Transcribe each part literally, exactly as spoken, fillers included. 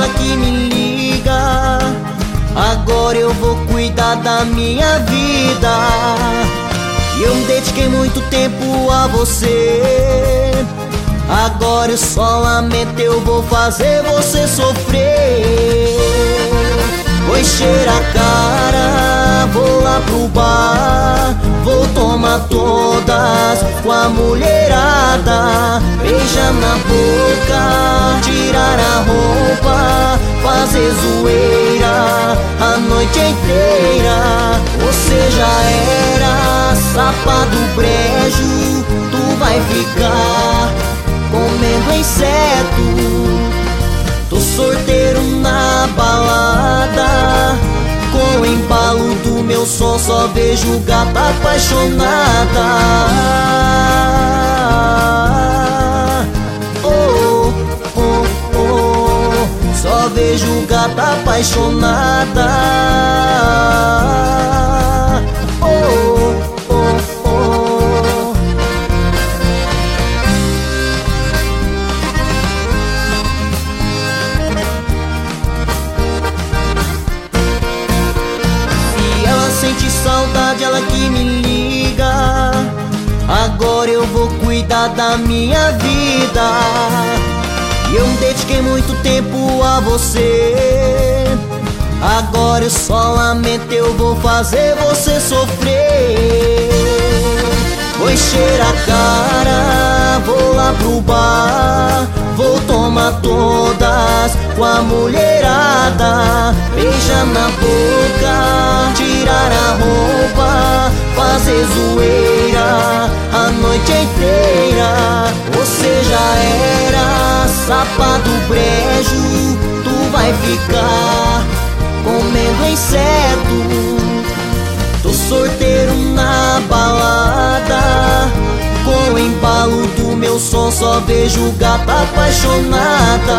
ela que me liga. Agora eu vou cuidar da minha vida. E eu me dediquei muito tempo a você. Agora eu só lamento, eu vou fazer você sofrer. Vou encher a cara, vou lá pro bar, vou tomar todas com a mulherada. Beijar na boca, tirar a roupa, fazer zoeira a noite inteira. Você já era safado brejo, tu vai ficar comendo inseto. Tô solteiro na balada, com o embalo do meu som só vejo gata apaixonada. Oh, oh, oh, só vejo gata apaixonada. Oh, oh, oh. Se ela sente saudade, ela que me liga. Agora eu vou cuidar da minha vida. E eu me dediquei muito tempo a você. Agora eu só lamento, eu vou fazer você sofrer. Vou encher a cara, vou lá pro bar, vou tomar todas com a mulherada. Beijar na boca, tirar a roupa, fazer zoeira a noite inteira. Você já era safado brejo, tu vai ficar comendo inseto. Tô solteiro na balada, com o embalo do meu som só vejo gata apaixonada.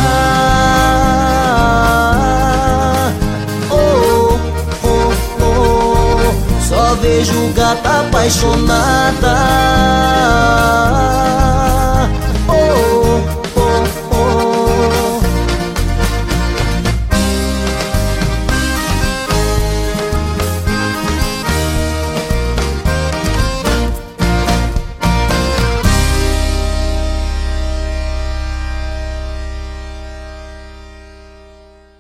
Oh, oh, oh, só vejo gata apaixonada.